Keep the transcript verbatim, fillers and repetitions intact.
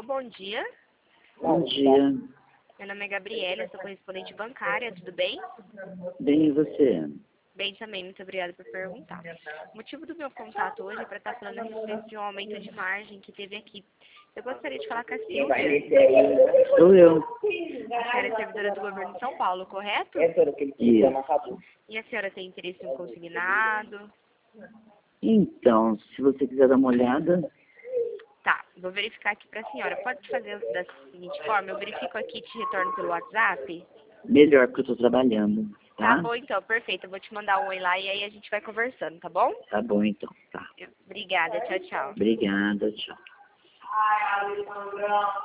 bom dia. Bom dia. Meu nome é Gabriela, eu sou correspondente bancária, tudo bem? Bem, e você? Bem também, muito obrigada por perguntar. O motivo do meu contato hoje é para estar falando a respeito de um aumento de margem que teve aqui. Eu gostaria de falar com a Silvia. Sou eu. A senhora é servidora do governo de São Paulo, correto? Isso. E a senhora tem interesse em um consignado? Então, se você quiser dar uma olhada, Tá, vou verificar aqui para a senhora. Pode fazer da seguinte forma, eu verifico aqui e te retorno pelo WhatsApp? melhor, porque eu tô trabalhando, Tá tá? bom então, perfeito. Eu vou te mandar um oi lá e aí a gente vai conversando, tá bom? Tá bom, então. Tá. Obrigada, tchau, tchau. Obrigada, tchau.